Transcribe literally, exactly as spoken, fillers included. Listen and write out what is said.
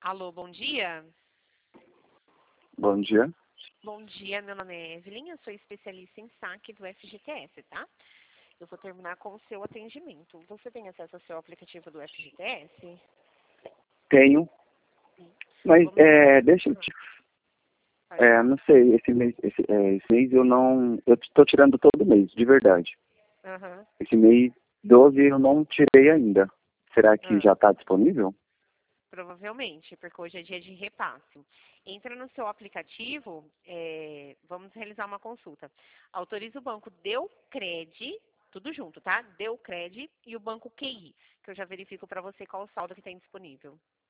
Alô, bom dia. Bom dia. Bom dia, meu nome é Evelyn, eu sou especialista em saque do F G T S, tá? Eu vou terminar com o seu atendimento. Você tem acesso ao seu aplicativo do F G T S? Tenho, mas Vamos... é, deixa eu te... Pode É, falar. não sei, esse mês, esse, é, esse mês eu não... Eu estou tirando todo mês, de verdade. Aham. Esse mês doze eu não tirei ainda. Será que Ah, já está disponível? provavelmente, porque hoje é dia de repasse. Entra no seu aplicativo, é, vamos realizar uma consulta. Autoriza o banco Deucred, tudo junto, tá? Deucred e o banco Q I, que eu já verifico para você qual o saldo que tem disponível.